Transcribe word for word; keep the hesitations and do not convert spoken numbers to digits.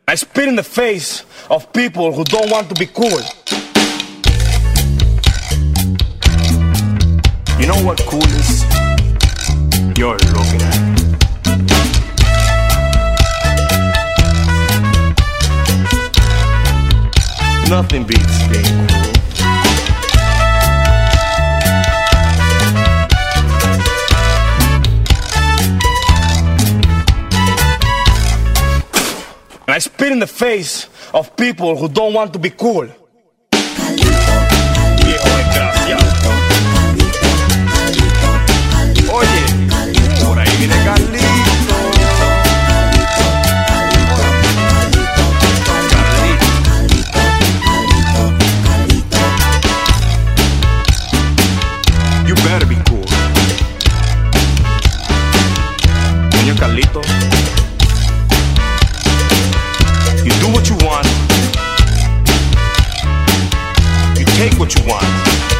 I spit in the face of people who don't want to be cool. You know what cool is? You're looking at it. Nothing beats being cool. And I spit in the face of people who don't want to be cool. Viejo desgraciado. Oye, por ahí viene Carlito. You better be cool. Señor Carlito, you do what you want. You take what you want.